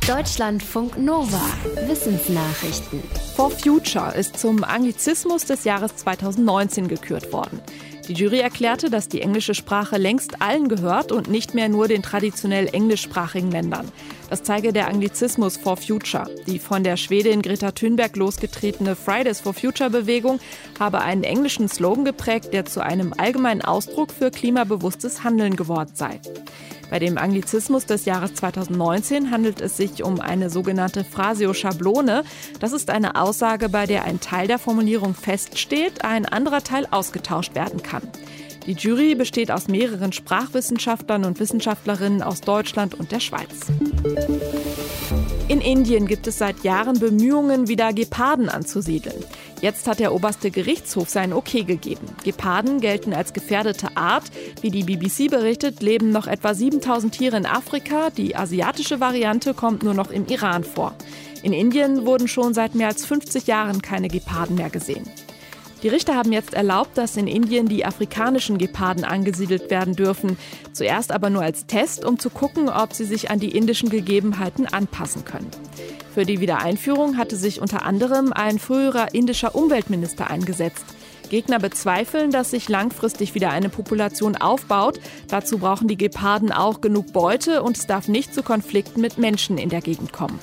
Deutschlandfunk Nova. Wissensnachrichten. For Future ist zum Anglizismus des Jahres 2019 gekürt worden. Die Jury erklärte, dass die englische Sprache längst allen gehört und nicht mehr nur den traditionell englischsprachigen Ländern. Das zeige der Anglizismus For Future. Die von der Schwedin Greta Thunberg losgetretene Fridays for Future-Bewegung habe einen englischen Slogan geprägt, der zu einem allgemeinen Ausdruck für klimabewusstes Handeln geworden sei. Bei dem Anglizismus des Jahres 2019 handelt es sich um eine sogenannte Phrasio-Schablone. Das ist eine Aussage, bei der ein Teil der Formulierung feststeht, ein anderer Teil ausgetauscht werden kann. Die Jury besteht aus mehreren Sprachwissenschaftlern und Wissenschaftlerinnen aus Deutschland und der Schweiz. In Indien gibt es seit Jahren Bemühungen, wieder Geparden anzusiedeln. Jetzt hat der oberste Gerichtshof sein Okay gegeben. Geparden gelten als gefährdete Art. Wie die BBC berichtet, leben noch etwa 7000 Tiere in Afrika. Die asiatische Variante kommt nur noch im Iran vor. In Indien wurden schon seit mehr als 50 Jahren keine Geparden mehr gesehen. Die Richter haben jetzt erlaubt, dass in Indien die afrikanischen Geparden angesiedelt werden dürfen. Zuerst aber nur als Test, um zu gucken, ob sie sich an die indischen Gegebenheiten anpassen können. Für die Wiedereinführung hatte sich unter anderem ein früherer indischer Umweltminister eingesetzt. Gegner bezweifeln, dass sich langfristig wieder eine Population aufbaut. Dazu brauchen die Geparden auch genug Beute und es darf nicht zu Konflikten mit Menschen in der Gegend kommen.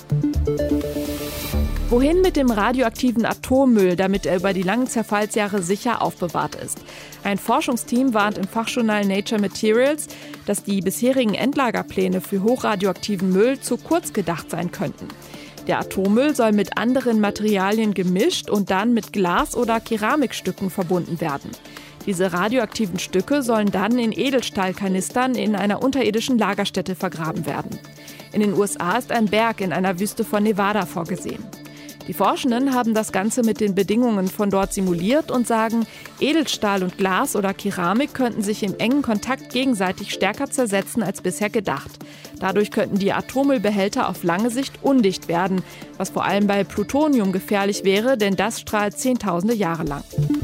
Wohin mit dem radioaktiven Atommüll, damit er über die langen Zerfallsjahre sicher aufbewahrt ist? Ein Forschungsteam warnt im Fachjournal Nature Materials, dass die bisherigen Endlagerpläne für hochradioaktiven Müll zu kurz gedacht sein könnten. Der Atommüll soll mit anderen Materialien gemischt und dann mit Glas- oder Keramikstücken verbunden werden. Diese radioaktiven Stücke sollen dann in Edelstahlkanistern in einer unterirdischen Lagerstätte vergraben werden. In den USA ist ein Berg in einer Wüste von Nevada vorgesehen. Die Forschenden haben das Ganze mit den Bedingungen von dort simuliert und sagen, Edelstahl und Glas oder Keramik könnten sich im engen Kontakt gegenseitig stärker zersetzen als bisher gedacht. Dadurch könnten die Atommüllbehälter auf lange Sicht undicht werden, was vor allem bei Plutonium gefährlich wäre, denn das strahlt Zehntausende Jahre lang.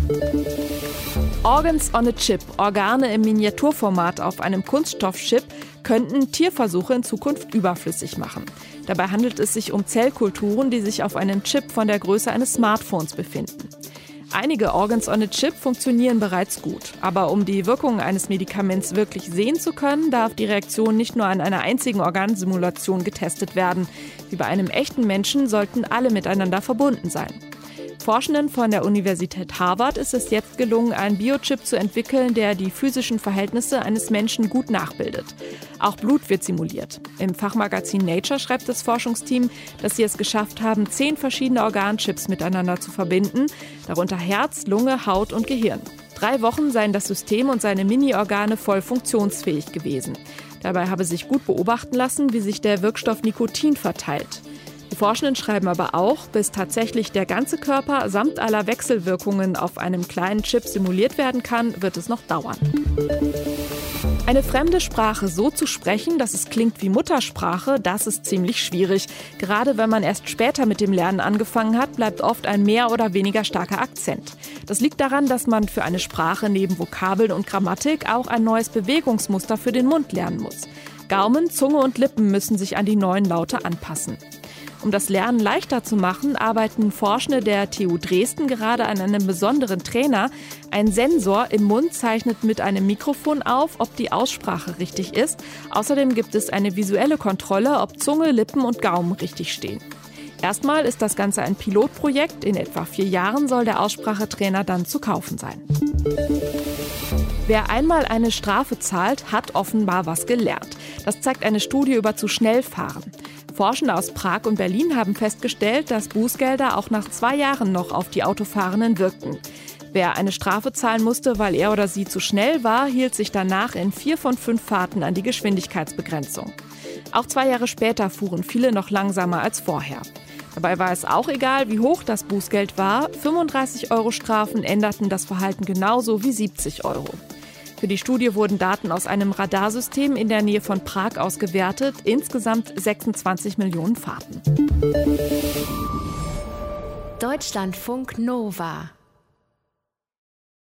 Organs on a Chip, Organe im Miniaturformat auf einem Kunststoffchip, könnten Tierversuche in Zukunft überflüssig machen. Dabei handelt es sich um Zellkulturen, die sich auf einem Chip von der Größe eines Smartphones befinden. Einige Organs on a Chip funktionieren bereits gut. Aber um die Wirkung eines Medikaments wirklich sehen zu können, darf die Reaktion nicht nur an einer einzigen Organsimulation getestet werden. Wie bei einem echten Menschen sollten alle miteinander verbunden sein. Forschenden von der Universität Harvard ist es jetzt gelungen, einen Biochip zu entwickeln, der die physischen Verhältnisse eines Menschen gut nachbildet. Auch Blut wird simuliert. Im Fachmagazin Nature schreibt das Forschungsteam, dass sie es geschafft haben, 10 verschiedene Organchips miteinander zu verbinden, darunter Herz, Lunge, Haut und Gehirn. 3 Wochen seien das System und seine Mini-Organe voll funktionsfähig gewesen. Dabei habe sich gut beobachten lassen, wie sich der Wirkstoff Nikotin verteilt. Die Forschenden schreiben aber auch, bis tatsächlich der ganze Körper samt aller Wechselwirkungen auf einem kleinen Chip simuliert werden kann, wird es noch dauern. Eine fremde Sprache so zu sprechen, dass es klingt wie Muttersprache, das ist ziemlich schwierig. Gerade wenn man erst später mit dem Lernen angefangen hat, bleibt oft ein mehr oder weniger starker Akzent. Das liegt daran, dass man für eine Sprache neben Vokabeln und Grammatik auch ein neues Bewegungsmuster für den Mund lernen muss. Gaumen, Zunge und Lippen müssen sich an die neuen Laute anpassen. Um das Lernen leichter zu machen, arbeiten Forschende der TU Dresden gerade an einem besonderen Trainer. Ein Sensor im Mund zeichnet mit einem Mikrofon auf, ob die Aussprache richtig ist. Außerdem gibt es eine visuelle Kontrolle, ob Zunge, Lippen und Gaumen richtig stehen. Erstmal ist das Ganze ein Pilotprojekt. In etwa 4 Jahren soll der Aussprachetrainer dann zu kaufen sein. Wer einmal eine Strafe zahlt, hat offenbar was gelernt. Das zeigt eine Studie über zu schnell fahren. Forschende aus Prag und Berlin haben festgestellt, dass Bußgelder auch nach 2 Jahren noch auf die Autofahrenden wirkten. Wer eine Strafe zahlen musste, weil er oder sie zu schnell war, hielt sich danach in 4 von 5 Fahrten an die Geschwindigkeitsbegrenzung. Auch 2 Jahre später fuhren viele noch langsamer als vorher. Dabei war es auch egal, wie hoch das Bußgeld war. 35 € Strafen änderten das Verhalten genauso wie 70 €. Für die Studie wurden Daten aus einem Radarsystem in der Nähe von Prag ausgewertet, insgesamt 26 Millionen Fahrten. Deutschlandfunk Nova